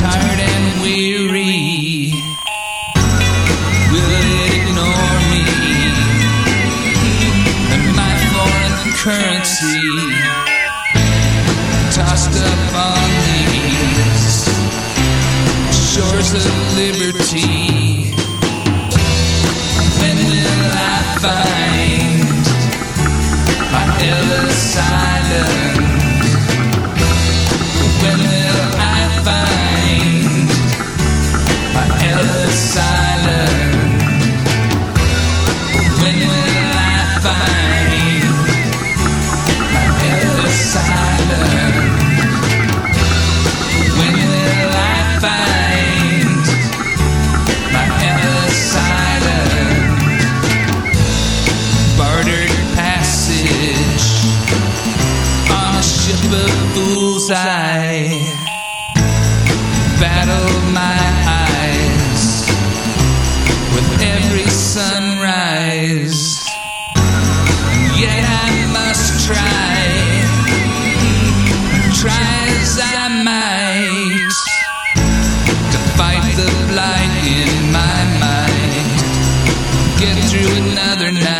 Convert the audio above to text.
tired and weary, will it ignore me and my foreign currency tossed up on these shores of liberty? When will I find my Ellis Island? When will I find my Ellis Island? When will I find my Ellis Island? When will I find my Ellis Island? Bartered passage on a ship of fools, I battle my eyes with every sunrise, and yet I must try as I might to fight the blight in my mind, get through another night.